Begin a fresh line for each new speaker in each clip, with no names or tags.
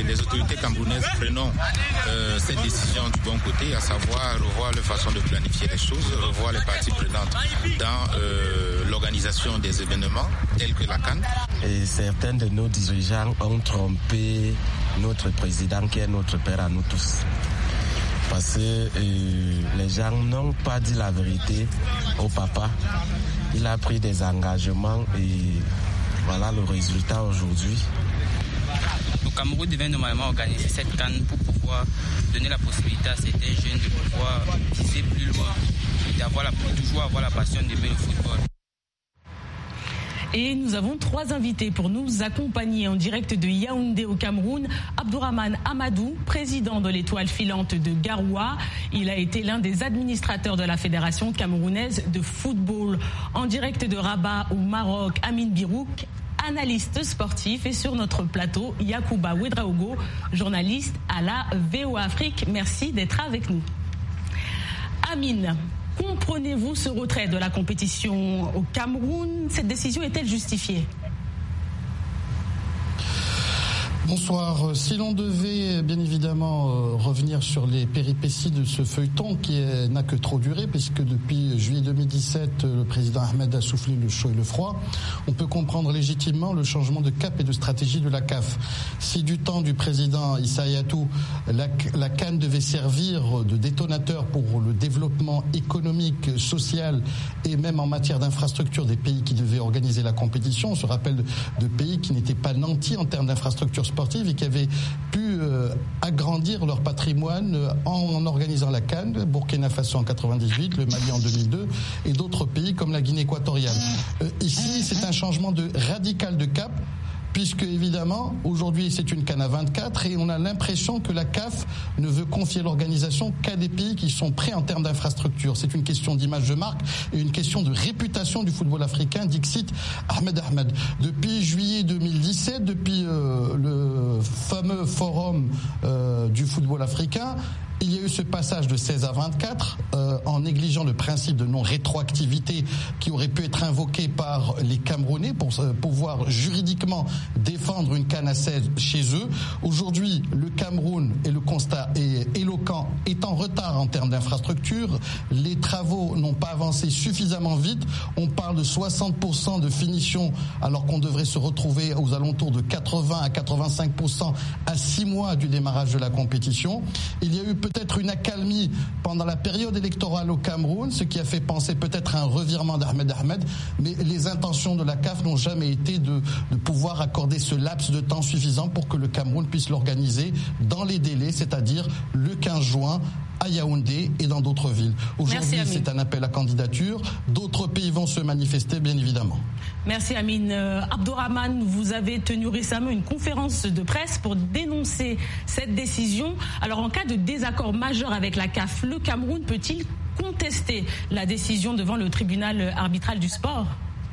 les autorités camerounaises prenons cette décision du bon côté, à savoir revoir leur façon de planifier les choses, revoir les parties prenantes dans l'organisation des événements tels que la CAN.
Et certains de nos dirigeants ont trompé notre président qui est notre père à nous tous. Parce que les gens n'ont pas dit la vérité au papa. Il a pris des engagements et voilà le résultat aujourd'hui.
Le Cameroun devait normalement organiser cette CAN pour pouvoir donner la possibilité à certains jeunes de pouvoir viser plus loin et toujours avoir la passion d'aimer le football.
Et nous avons 3 invités pour nous accompagner en direct de Yaoundé au Cameroun. Abdourahmane Amadou, président de l'Étoile filante de Garoua. Il a été l'un des administrateurs de la Fédération camerounaise de football. En direct de Rabat au Maroc, Amine Birouk, analyste sportif. Et sur notre plateau, Yacouba Ouedraogo, journaliste à la VOA Afrique. Merci d'être avec nous. Amine, comprenez-vous ce retrait de la compétition au Cameroun? Cette décision est-elle justifiée?
Bonsoir. Si l'on devait bien évidemment revenir sur les péripéties de ce feuilleton qui n'a que trop duré, puisque depuis juillet 2017, le président Ahmed a soufflé le chaud et le froid, on peut comprendre légitimement le changement de cap et de stratégie de la CAF. Si du temps du président Issa Hayatou, la CAN devait servir de détonateur pour le développement économique, social et même en matière d'infrastructure des pays qui devaient organiser la compétition, on se rappelle de pays qui n'étaient pas nantis en termes d'infrastructures sportives et qui avaient pu agrandir leur patrimoine en organisant la CAN, Burkina Faso en 98, le Mali en 2002 et d'autres pays comme la Guinée équatoriale. Ici, c'est un changement radical de cap, puisque évidemment, aujourd'hui c'est une CAN à 24 et on a l'impression que la CAF ne veut confier l'organisation qu'à des pays qui sont prêts en termes d'infrastructure. C'est une question d'image de marque et une question de réputation du football africain, dixit Ahmed. Depuis juillet 2017, depuis le fameux forum du football africain, il y a eu ce passage de 16 à 24 en négligeant le principe de non-rétroactivité qui aurait pu être invoqué par les Camerounais pour pouvoir juridiquement défendre une CAN à 16 chez eux. Aujourd'hui, le Cameroun, et le constat est éloquent, est en retard en termes d'infrastructure. Les travaux n'ont pas avancé suffisamment vite. On parle de 60% de finition alors qu'on devrait se retrouver aux alentours de 80 à 85% à 6 mois du démarrage de la compétition. Il y a eu peut-être une accalmie pendant la période électorale au Cameroun, ce qui a fait penser peut-être à un revirement d'Ahmed, mais les intentions de la CAF n'ont jamais été de pouvoir accorder ce laps de temps suffisant pour que le Cameroun puisse l'organiser dans les délais, c'est-à-dire le 15 juin à Yaoundé et dans d'autres villes. Aujourd'hui, c'est un appel à candidature. D'autres pays vont se manifester, bien évidemment.
Merci Amine. Abdourahmane, vous avez tenu récemment une conférence de presse pour dénoncer cette décision. Alors, en cas de désaccord majeur avec la CAF, le Cameroun peut-il contester la décision devant le tribunal arbitral du sport ?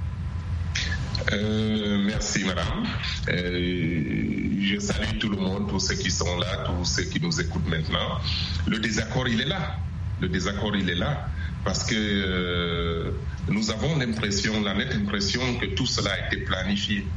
Merci madame. Je salue tout le monde, tous ceux qui sont là, tous ceux qui nous écoutent maintenant. Le désaccord, il est là. Parce que nous avons la nette impression que tout cela a été planifié.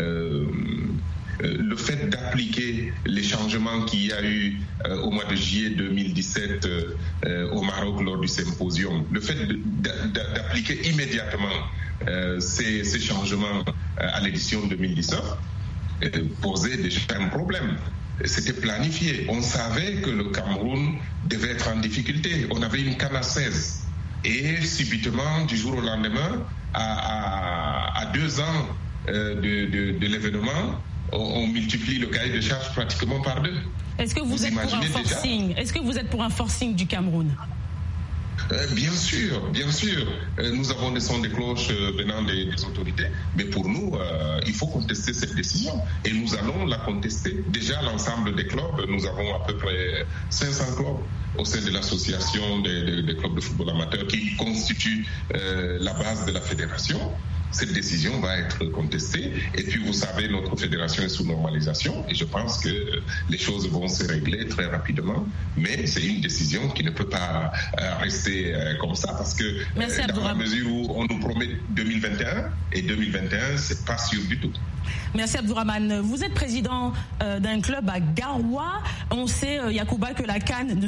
Le fait d'appliquer les changements qu'il y a eu au mois de juillet 2017 au Maroc lors du symposium, le fait d'appliquer immédiatement ces changements à l'édition 2019 posait déjà un problème. C'était planifié. On savait que le Cameroun devait être en difficulté. On avait une CAN à 16. Et subitement, du jour au lendemain, à 2 ans de l'événement, on multiplie le cahier de charges pratiquement par 2.
Est-ce que vous êtes pour un forcing ? Est-ce que vous êtes pour un forcing du Cameroun ?
Bien sûr. Nous avons des sons de cloche venant des autorités, mais pour nous, il faut contester cette décision. Et nous allons la contester. Déjà, l'ensemble des clubs, nous avons à peu près 500 clubs au sein de l'association des clubs de football amateur qui constitue la base de la fédération. Cette décision va être contestée. Et puis, vous savez, notre fédération est sous normalisation et je pense que les choses vont se régler très rapidement. Mais c'est une décision qui ne peut pas rester comme ça parce que dans la mesure où on nous promet 2021 et 2021, c'est pas sûr du tout.
Merci Abdourahmane. Vous êtes président d'un club à Garoua. On sait, Yacouba, que la CAN ne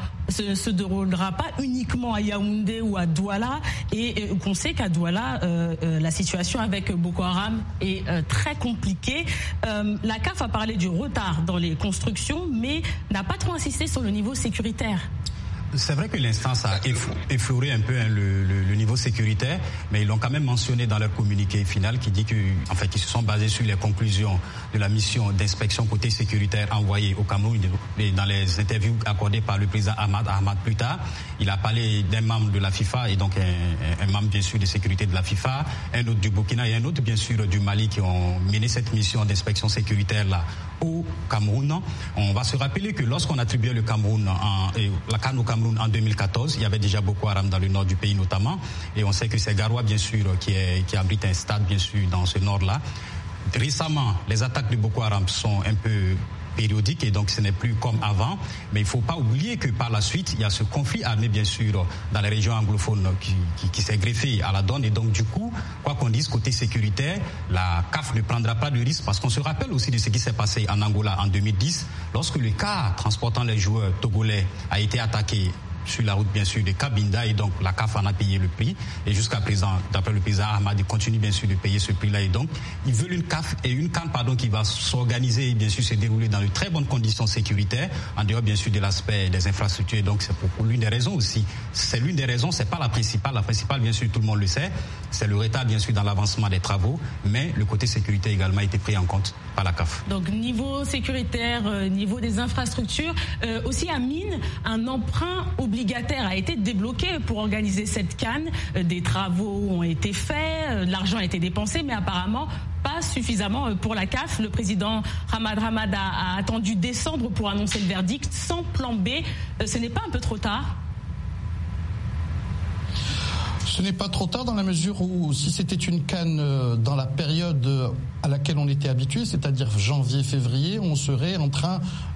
se déroulera pas uniquement à Yaoundé ou à Douala, et qu'on sait qu'à Douala, la situation avec Boko Haram est très compliquée. La CAF a parlé du retard dans les constructions, mais n'a pas trop insisté sur le niveau sécuritaire.
C'est vrai que l'instance a effleuré un peu le niveau sécuritaire, mais ils l'ont quand même mentionné dans leur communiqué final qui dit qu'ils se sont basés sur les conclusions de la mission d'inspection côté sécuritaire envoyée au Cameroun. Et dans les interviews accordées par le président Ahmad plus tard, il a parlé d'un membre de la FIFA et donc un membre bien sûr de sécurité de la FIFA, un autre du Burkina et un autre bien sûr du Mali qui ont mené cette mission d'inspection sécuritaire là au Cameroun. On va se rappeler que lorsqu'on attribuait le Cameroun la CAN au Cameroun en 2014, il y avait déjà Boko Haram dans le nord du pays notamment, et on sait que c'est Garoua bien sûr qui abrite un stade bien sûr dans ce nord-là. Récemment, les attaques de Boko Haram sont un peu périodiques et donc ce n'est plus comme avant, mais il ne faut pas oublier que par la suite il y a ce conflit armé bien sûr dans les régions anglophones qui s'est greffé à la donne, et donc du coup quoi qu'on dise côté sécuritaire, la CAF ne prendra pas de risque, parce qu'on se rappelle aussi de ce qui s'est passé en Angola en 2010 lorsque le car transportant les joueurs togolais a été attaqué sur la route bien sûr de Cabinda, et donc la CAF en a payé le prix, et jusqu'à présent d'après le président Ahmad il continue bien sûr de payer ce prix là, et donc ils veulent une CAF et une CAN qui va s'organiser et bien sûr se dérouler dans de très bonnes conditions sécuritaires, en dehors bien sûr de l'aspect des infrastructures, et donc c'est pour l'une des raisons aussi, c'est l'une des raisons, c'est pas la principale bien sûr tout le monde le sait, c'est le retard bien sûr dans l'avancement des travaux, mais le côté sécurité a également été pris en compte par la CAF.
Donc niveau sécuritaire, niveau des infrastructures, aussi à Mine, un emprunt obligataire a été débloqué pour organiser cette CAN. Des travaux ont été faits, de l'argent a été dépensé, mais apparemment pas suffisamment pour la CAF. Le président Hamad a attendu décembre pour annoncer le verdict sans plan B. Ce n'est pas un peu trop tard ?
Ce n'est pas trop tard dans la mesure où si c'était une CAN dans la période à laquelle on était habitué, c'est-à-dire janvier-février, on serait en train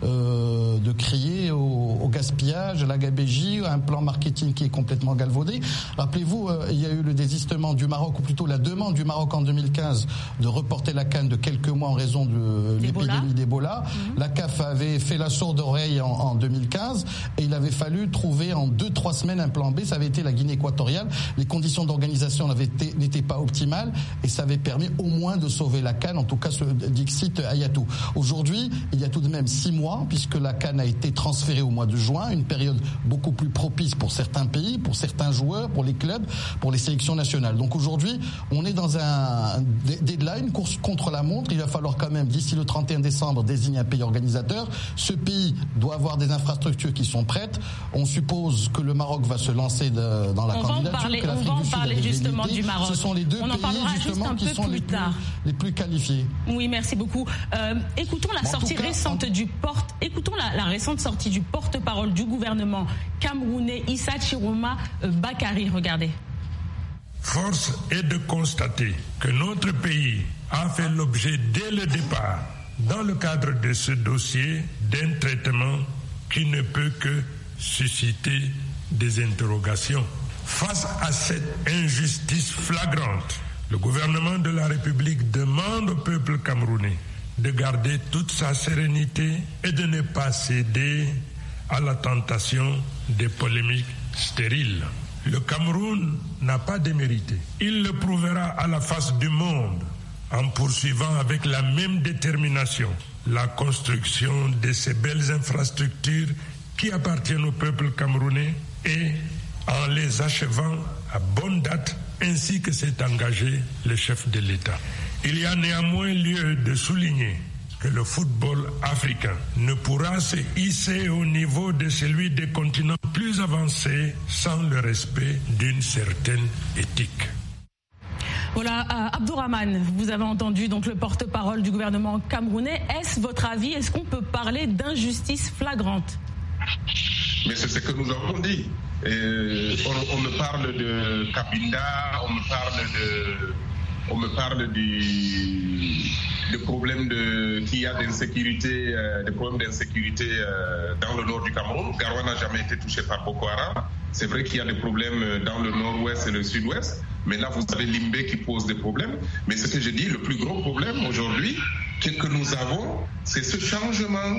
de crier au gaspillage, à la gabégie, à un plan marketing qui est complètement galvaudé. Rappelez-vous, il y a eu le désistement du Maroc, ou plutôt la demande du Maroc en 2015 de reporter la CAN de quelques mois en raison de l'épidémie d'Ebola. La CAF avait fait la sourde oreille en 2015 et il avait fallu trouver en 2-3 semaines un plan B. Ça avait été la Guinée équatoriale. Les conditions d'organisation n'étaient pas optimales et ça avait permis au moins de sauver la CAN, en tout cas ce Dixit Ayatou. Aujourd'hui, il y a tout de même 6 mois, puisque la CAN a été transférée au mois de juin, une période beaucoup plus propice pour certains pays, pour certains joueurs, pour les clubs, pour les sélections nationales. Donc aujourd'hui, on est dans un deadline, une course contre la montre. Il va falloir quand même, d'ici le 31 décembre, désigner un pays organisateur. Ce pays doit avoir des infrastructures qui sont prêtes. On suppose que le Maroc va se lancer dans la candidature.
On va en parler justement du Maroc.
Ce sont les deux pays justement qui sont les plus qualifiés.
Oui, merci beaucoup. Écoutons la sortie récente du la récente sortie du porte-parole du gouvernement camerounais, Issa Chiroma Bakary. Regardez.
Force est de constater que notre pays a fait l'objet dès le départ, dans le cadre de ce dossier, d'un traitement qui ne peut que susciter des interrogations. Face à cette injustice flagrante, le gouvernement de la République demande au peuple camerounais de garder toute sa sérénité et de ne pas céder à la tentation des polémiques stériles. Le Cameroun n'a pas démérité. Il le prouvera à la face du monde en poursuivant avec la même détermination la construction de ces belles infrastructures qui appartiennent au peuple camerounais et en les achevant à bonne date, ainsi que s'est engagé le chef de l'État. Il y a néanmoins lieu de souligner que le football africain ne pourra se hisser au niveau de celui des continents plus avancés sans le respect d'une certaine éthique.
Voilà, Abdourahmane, vous avez entendu donc le porte-parole du gouvernement camerounais. Est-ce votre avis? Est-ce qu'on peut parler d'injustice flagrante?
Mais c'est ce que nous avons dit. On me parle de Cabinda, on me parle de problèmes qu'il y a d'insécurité, des problèmes d'insécurité dans le nord du Cameroun. Garoua n'a jamais été touché par Boko Haram. C'est vrai qu'il y a des problèmes dans le nord-ouest et le sud-ouest, Mais là, vous avez Limbé qui pose des problèmes. Mais ce que je dis, le plus gros problème aujourd'hui que nous avons, c'est ce changement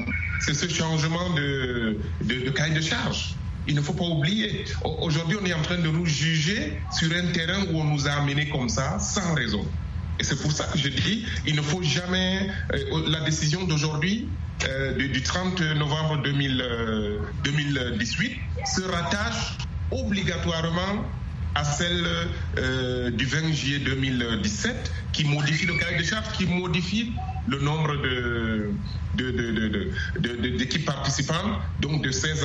de cahier de charge. Il ne faut pas oublier. Aujourd'hui, on est en train de nous juger sur un terrain où on nous a amenés comme ça, sans raison. Et c'est pour ça que je dis, il ne faut jamais... la décision d'aujourd'hui, du 30 novembre 2018, se rattache obligatoirement à celle du 20 juillet 2017, qui modifie le cahier de charge, qui modifie le nombre d'équipes participantes, donc de 16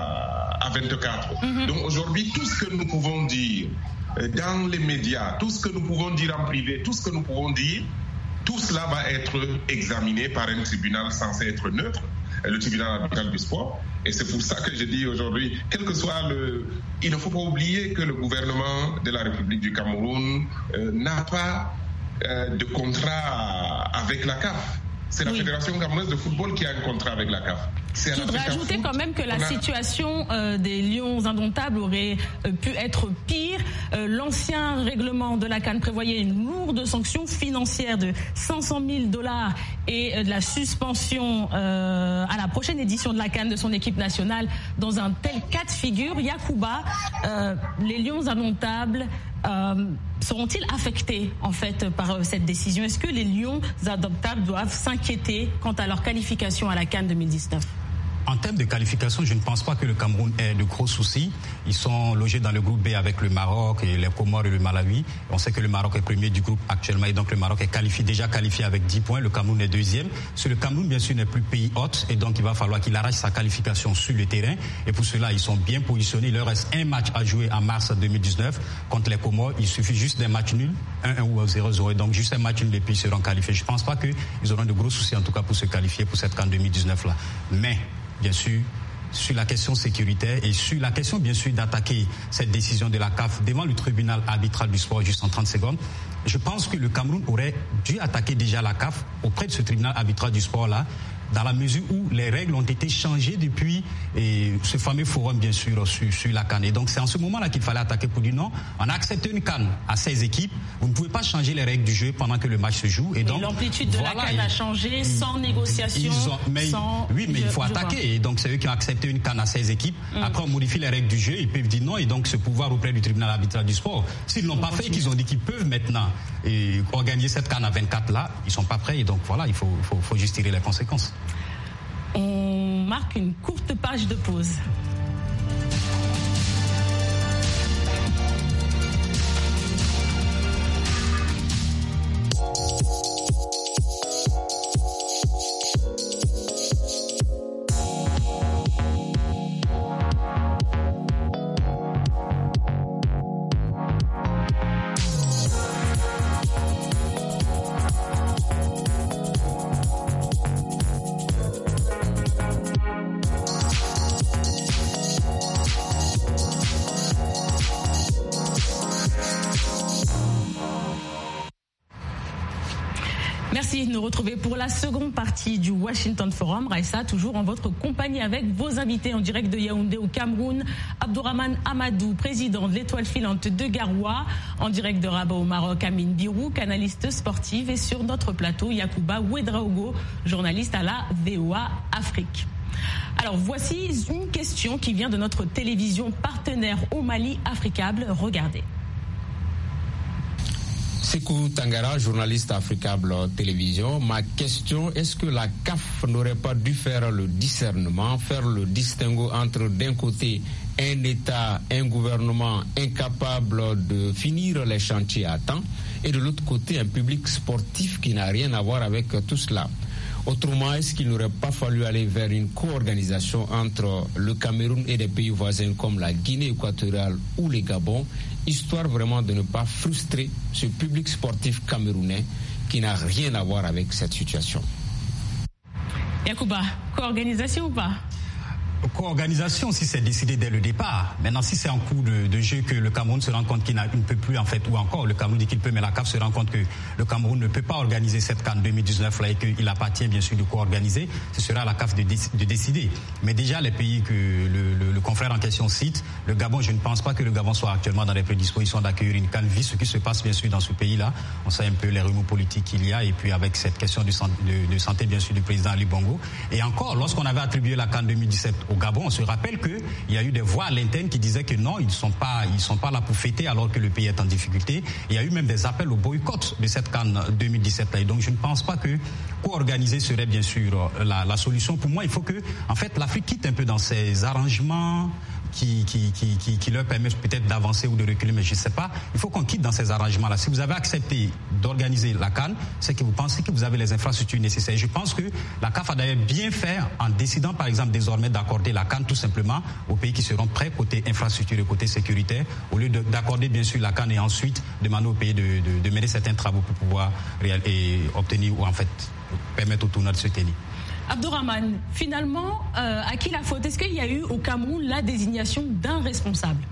à 24. Donc aujourd'hui, tout ce que nous pouvons dire dans les médias, tout ce que nous pouvons dire en privé, tout ce que nous pouvons dire, tout cela va être examiné par un tribunal censé être neutre, le tribunal arbitral du sport. Et c'est pour ça que je dis aujourd'hui, quel que soit il ne faut pas oublier que le gouvernement de la République du Cameroun n'a pas de contrat avec la CAF. C'est la Fédération camerounaise de football qui a un contrat avec la CAF.
Je voudrais ajouter quand même que la situation des Lions indomptables aurait pu être pire. L'ancien règlement de la CAN prévoyait une lourde sanction financière de $500 000 et de la suspension à la prochaine édition de la CAN de son équipe nationale. Dans un tel cas de figure, Yacouba, les Lions indomptables seront-ils affectés en fait par cette décision? Est-ce que les Lions indomptables doivent s'inquiéter quant à leur qualification à la CAN 2019?
En termes de qualification, je ne pense pas que le Cameroun ait de gros soucis. Ils sont logés dans le groupe B avec le Maroc et les Comores et le Malawi. On sait que le Maroc est premier du groupe actuellement et donc le Maroc est déjà qualifié avec 10 points. Le Cameroun est deuxième. Le Cameroun, bien sûr, n'est plus pays hôte et donc il va falloir qu'il arrache sa qualification sur le terrain. Et pour cela, ils sont bien positionnés. Il leur reste un match à jouer en mars 2019 contre les Comores. Il suffit juste d'un match nul, 1-1 ou 0-0. Et donc juste un match nul et puis ils seront qualifiés. Je ne pense pas qu'ils auront de gros soucis en tout cas pour se qualifier pour cette CAN 2019-là. Mais bien sûr, sur la question sécuritaire et sur la question, bien sûr, d'attaquer cette décision de la CAF devant le tribunal arbitral du sport juste en 30 secondes, je pense que le Cameroun aurait dû attaquer déjà la CAF auprès de ce tribunal arbitral du sport-là, dans la mesure où les règles ont été changées depuis ce fameux forum, bien sûr, sur la CAN. Et donc, c'est en ce moment-là qu'il fallait attaquer pour dire non, on a accepté une CAN à 16 équipes, vous ne pouvez pas changer les règles du jeu pendant que le match se joue. Et donc,
l'amplitude de la CAN a changé sans négociation.
Oui, mais il faut attaquer. Et donc, c'est eux qui ont accepté une CAN à 16 équipes. Après, on modifie les règles du jeu, ils peuvent dire non, et donc ce pouvoir auprès du tribunal arbitral du sport. S'ils ne l'ont pas fait et qu'ils ont dit qu'ils peuvent maintenant organiser cette CAN à 24 là, ils ne sont pas prêts. Et donc, voilà, il faut juste tirer les conséquences.
On marque une courte page de pause. Merci de nous retrouver pour la seconde partie du Washington Forum. Raissa, toujours en votre compagnie avec vos invités en direct de Yaoundé au Cameroun. Abdourahmane Amadou, président de l'Étoile filante de Garoua. En direct de Rabat au Maroc, Amine Birou, canaliste sportive. Et sur notre plateau, Yacouba Ouedraogo, journaliste à la VOA Afrique. Alors voici une question qui vient de notre télévision partenaire au Mali, Africable. Regardez.
Sekou Tangara, journaliste Africable Télévision. Ma question, est-ce que la CAF n'aurait pas dû faire le discernement, faire le distinguo entre d'un côté un État, un gouvernement incapable de finir les chantiers à temps et de l'autre côté un public sportif qui n'a rien à voir avec tout cela? Autrement, est-ce qu'il n'aurait pas fallu aller vers une co-organisation entre le Cameroun et des pays voisins comme la Guinée équatoriale ou le Gabon, histoire vraiment de ne pas frustrer ce public sportif camerounais qui n'a rien à voir avec cette situation?
Yacouba, co-organisation ou pas?
Co-organisation, si c'est décidé dès le départ. Maintenant, si c'est en cours de jeu que le Cameroun se rend compte qu'il ne peut plus, en fait, ou encore le Cameroun dit qu'il peut, mais la CAF se rend compte que le Cameroun ne peut pas organiser cette CAN 2019 là et qu'il appartient bien sûr de co-organiser, ce sera à la CAF de décider. Mais déjà, les pays que le confrère en question cite, le Gabon, je ne pense pas que le Gabon soit actuellement dans les prédispositions d'accueillir une CAN, vu ce qui se passe bien sûr dans ce pays-là. On sait un peu les remous politiques qu'il y a, et puis avec cette question de santé bien sûr du président Ali Bongo. Et encore, lorsqu'on avait attribué la CAN 2017 au Gabon, on se rappelle qu'il y a eu des voix à l'interne qui disaient que non, ils ne sont pas là pour fêter alors que le pays est en difficulté. Il y a eu même des appels au boycott de cette CAN 2017 là. Et donc je ne pense pas que co-organiser serait bien sûr la solution. Pour moi, il faut que, en fait, l'Afrique quitte un peu dans ces arrangements qui leur permettent peut-être d'avancer ou de reculer, mais je ne sais pas. Il faut qu'on quitte dans ces arrangements-là. Si vous avez accepté d'organiser la CAN, c'est que vous pensez que vous avez les infrastructures nécessaires. Je pense que la CAF a d'ailleurs bien fait en décidant, par exemple, désormais d'accorder la CAN tout simplement aux pays qui seront prêts côté infrastructure et côté sécuritaire, au lieu d'accorder bien sûr la CAN et ensuite demander aux pays de mener certains travaux pour pouvoir obtenir ou en fait permettre au tournoi de se tenir.
Abdourahmane, finalement, à qui la faute? Est-ce qu'il y a eu au Cameroun la désignation d'un responsable?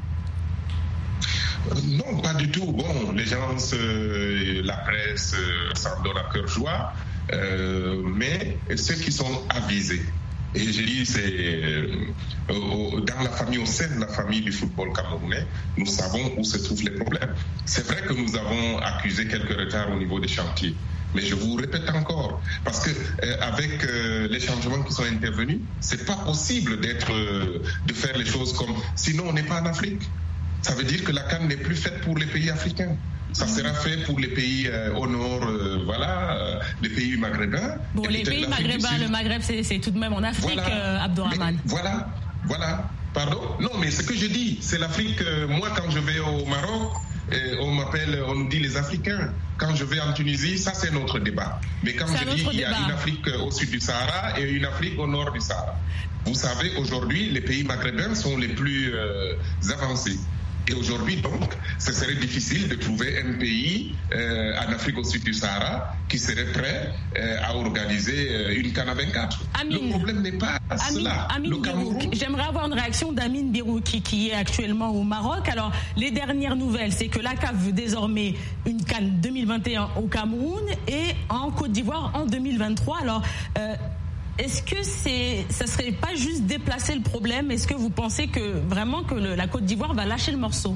Non, pas du tout. Bon, les gens, la presse s'en donne à cœur joie, mais ceux qui sont avisés, et je dis, c'est dans la famille, au sein de la famille du football camerounais, nous savons où se trouvent les problèmes. C'est vrai que nous avons accusé quelques retards au niveau des chantiers. Mais je vous répète encore, parce que avec les changements qui sont intervenus, c'est pas possible de faire les choses comme. Sinon, on n'est pas en Afrique. Ça veut dire que la CAN n'est plus faite pour les pays africains. Ça sera fait pour les pays au nord, les pays maghrébins.
Bon, les pays maghrébins, le Maghreb, c'est tout de même en Afrique, Abdourahmane.
Voilà. Pardon? Non, mais ce que je dis, c'est l'Afrique. Moi, quand je vais au Maroc, on nous dit les Africains. Quand je vais en Tunisie, ça c'est notre débat. Mais quand je dis il y a une Afrique au sud du Sahara et une Afrique au nord du Sahara. Vous savez, aujourd'hui, les pays maghrébins sont les plus avancés. Et aujourd'hui, donc, ce serait difficile de trouver un pays en Afrique au sud du Sahara qui serait prêt à organiser une CAN à 24. Le problème n'est pas cela.
Amine Birouk, j'aimerais avoir une réaction d'Amine Birouk qui est actuellement au Maroc. Alors, les dernières nouvelles, c'est que la CAF veut désormais une CAN 2021 au Cameroun et en Côte d'Ivoire en 2023. Alors, est-ce que ça serait pas juste déplacer le problème? Est-ce que vous pensez que vraiment que la Côte d'Ivoire va lâcher le morceau?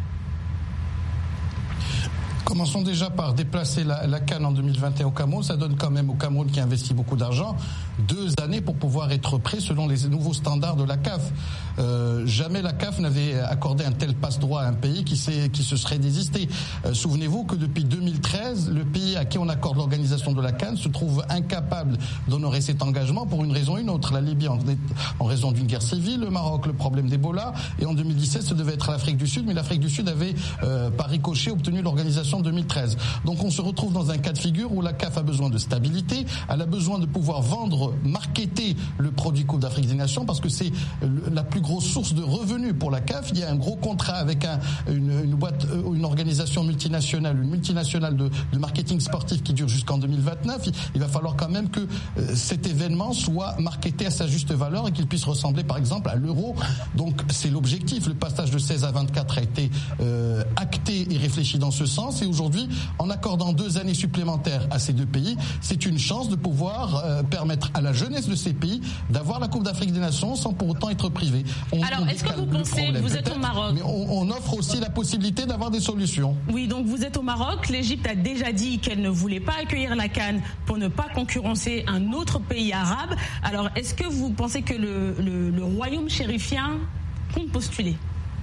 Commençons déjà par déplacer la CAN en 2021 au Cameroun. Ça donne quand même au Cameroun qui investit beaucoup d'argent 2 années pour pouvoir être prêt selon les nouveaux standards de la CAF. Jamais la CAF n'avait accordé un tel passe-droit à un pays qui se serait désisté. Souvenez-vous que depuis 2013, le pays à qui on accorde l'organisation de la CAN se trouve incapable d'honorer cet engagement pour une raison ou une autre. La Libye en raison d'une guerre civile, le Maroc le problème d'Ebola, et en 2017 ça devait être l'Afrique du Sud, mais l'Afrique du Sud avait par ricochet obtenu l'organisation 2013. Donc on se retrouve dans un cas de figure où la CAF a besoin de stabilité, elle a besoin de pouvoir vendre, marketer le produit Coupe d'Afrique des Nations, parce que c'est la plus grosse source de revenus pour la CAF. Il y a un gros contrat avec une organisation multinationale, de marketing sportif qui dure jusqu'en 2029. Il va falloir quand même que cet événement soit marketé à sa juste valeur et qu'il puisse ressembler par exemple à l'euro. Donc c'est l'objectif. Le passage de 16 à 24 a été acté et réfléchi dans ce sens. Et aujourd'hui, en accordant 2 années supplémentaires à ces 2 pays, c'est une chance de pouvoir permettre à la jeunesse de ces pays d'avoir la Coupe d'Afrique des Nations sans pour autant être privé.
Alors, est-ce que vous pensez, vous êtes au Maroc,
mais on offre aussi la possibilité d'avoir des solutions.
Oui, donc vous êtes au Maroc. L'Égypte a déjà dit qu'elle ne voulait pas accueillir la CAN pour ne pas concurrencer un autre pays arabe. Alors, est-ce que vous pensez que le royaume chérifien compte postuler?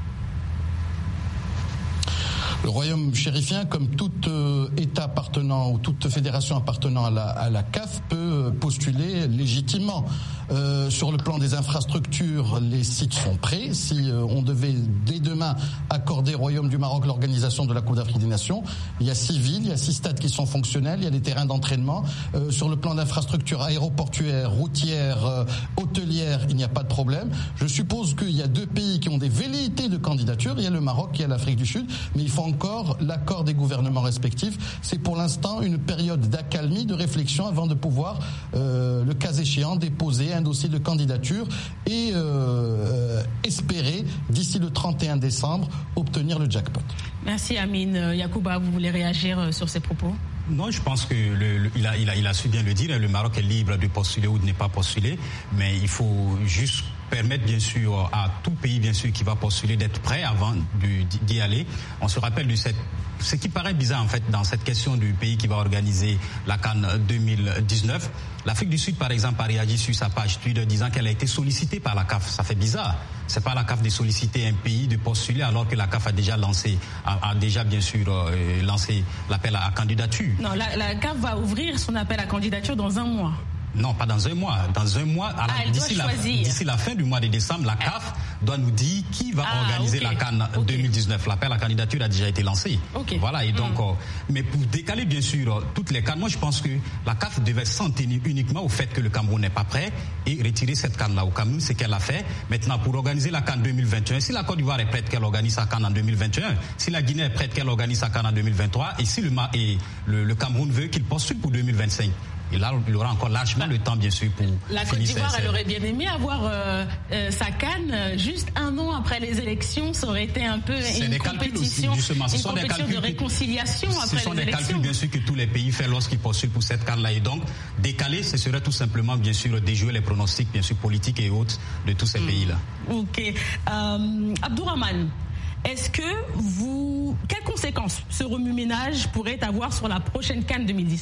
Le royaume chérifien, comme tout État appartenant ou toute fédération appartenant à la CAF, peut postuler légitimement. Sur le plan des infrastructures, les sites sont prêts. Si on devait dès demain accorder au Royaume du Maroc l'organisation de la Coupe d'Afrique des Nations, il y a 6 villes, il y a 6 stades qui sont fonctionnels, il y a des terrains d'entraînement. Sur le plan d'infrastructures aéroportuaires, routières, hôtelières, il n'y a pas de problème. Je suppose qu'il y a 2 pays qui ont des velléités de candidature. Il y a le Maroc, il y a l'Afrique du Sud, mais il faut encore l'accord des gouvernements respectifs. C'est pour l'instant une période d'accalmie, de réflexion avant de pouvoir, le cas échéant, déposer un dossier de candidature et espérer, d'ici le 31 décembre, obtenir le jackpot.
Merci Amine. Yacouba, vous voulez réagir sur ces propos ?
Non, je pense qu'il a su bien le dire. Le Maroc est libre de postuler ou de ne pas postuler, mais il faut juste permettre bien sûr à tout pays bien sûr qui va postuler d'être prêt avant d'y aller. On se rappelle de ce qui paraît bizarre en fait dans cette question du pays qui va organiser la CAN 2019. L'Afrique du Sud par exemple a réagi sur sa page Twitter disant qu'elle a été sollicitée par la CAF. Ça fait bizarre. C'est pas la CAF de solliciter un pays de postuler alors que la CAF a déjà lancé l'appel à candidature.
Non, la CAF va ouvrir son appel à candidature dans un mois.
Non, pas dans un mois. Dans un mois, d'ici la fin du mois de décembre, la CAF doit nous dire qui va organiser la CAN 2019. L'appel à candidature a déjà été lancé. Voilà, et donc, mais pour décaler bien sûr toutes les CAN, moi je pense que la CAF devait s'en tenir uniquement au fait que le Cameroun n'est pas prêt et retirer cette CAN-là au Cameroun, c'est qu'elle a fait. Maintenant, pour organiser la CAN 2021, si la Côte d'Ivoire est prête, qu'elle organise sa CAN en 2021. Si la Guinée est prête, qu'elle organise sa CAN en 2023. Et si le Cameroun veut qu'il postule pour 2025. Et là, il aura encore largement le temps, bien sûr, pour
la Côte d'Ivoire, elle aurait bien aimé avoir sa CAN juste un an après les élections. Ça aurait été un peu une compétition, de réconciliation après les élections.
Ce sont des calculs, bien sûr, que tous les pays font lorsqu'ils postulent pour cette CAN-là. Et donc, décaler, ce serait tout simplement, bien sûr, déjouer les pronostics, bien sûr, politiques et autres de tous ces pays-là.
Ok. Abdourahmane, quelles conséquences ce remue-ménage pourrait avoir sur la prochaine CAN 2019 ?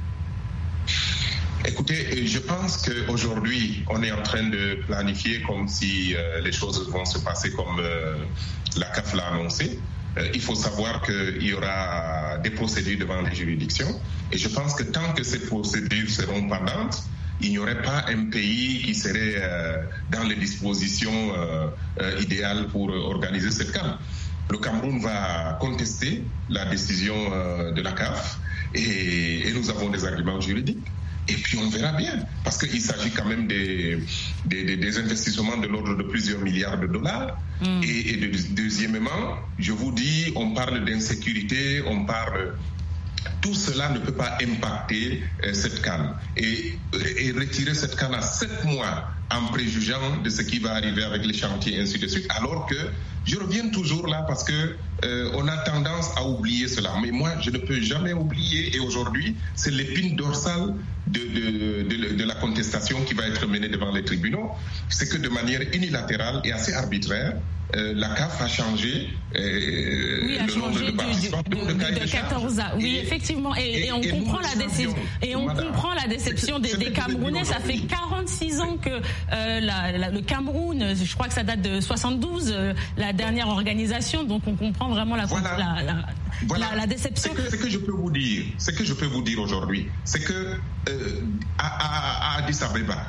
Écoutez, je pense qu'aujourd'hui, on est en train de planifier comme si les choses vont se passer comme la CAF l'a annoncé. Il faut savoir qu'il y aura des procédures devant les juridictions. Et je pense que tant que ces procédures seront pendantes, il n'y aurait pas un pays qui serait dans les dispositions idéales pour organiser cette CAN. Le Cameroun va contester la décision de la CAF et nous avons des arguments juridiques. Et puis on verra bien, parce qu'il s'agit quand même des investissements de l'ordre de plusieurs milliards de dollars. Et deuxièmement, je vous dis, on parle d'insécurité, tout cela ne peut pas impacter cette CAN. Et retirer cette CAN à 7 mois en préjugeant de ce qui va arriver avec les chantiers et ainsi de suite, alors que je reviens toujours là parce que on a tendance à oublier cela. Mais moi, je ne peux jamais oublier, et aujourd'hui, c'est l'épine dorsale de la contestation qui va être menée devant les tribunaux, c'est que de manière unilatérale et assez arbitraire, la CAF a changé le nombre de participants
de 14 ans. Oui, effectivement. Et on comprend la décision. Et on comprend la déception des Camerounais. Ça fait 46 ans que le Cameroun, je crois que ça date de 72, la dernière organisation. Donc on comprend vraiment la déception.
Ce que je peux vous dire aujourd'hui, c'est que à Addis Abeba,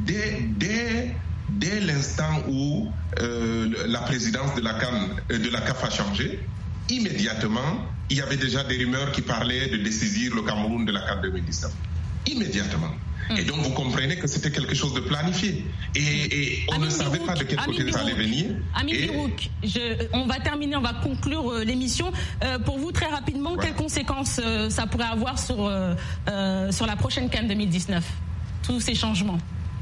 dès l'instant où la présidence de la CAF a changé, immédiatement, il y avait déjà des rumeurs qui parlaient de dessaisir le Cameroun de la CAN 2019. Immédiatement. Et donc, vous comprenez que c'était quelque chose de planifié. Et on ne savait pas de quel côté ça allait venir.
Amine Birouk, on va terminer, on va conclure l'émission. Pour vous, très rapidement, quelles conséquences ça pourrait avoir sur la prochaine CAN 2019 ? Tous ces changements.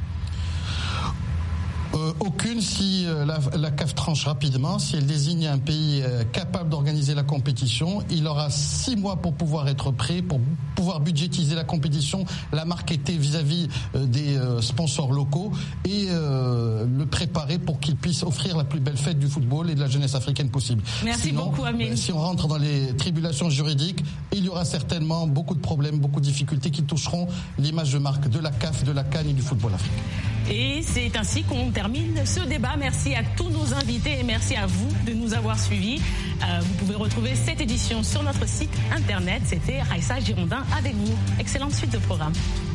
Aucune si la CAF tranche rapidement. Si elle désigne un pays capable d'organiser la compétition, il aura 6 mois pour pouvoir être prêt, pour pouvoir budgétiser la compétition, la marketer vis-à-vis des sponsors locaux et le préparer pour qu'il puisse offrir la plus belle fête du football et de la jeunesse africaine possible.
Merci beaucoup, Amine.
Si on rentre dans les tribulations juridiques, il y aura certainement beaucoup de problèmes, beaucoup de difficultés qui toucheront l'image de marque de la CAF, de la CAN et du football africain.
Et c'est ainsi qu'on termine ce débat. Merci à tous nos invités et merci à vous de nous avoir suivis. Vous pouvez retrouver cette édition sur notre site internet. C'était Raissa Girondin avec vous. Excellente suite de programme.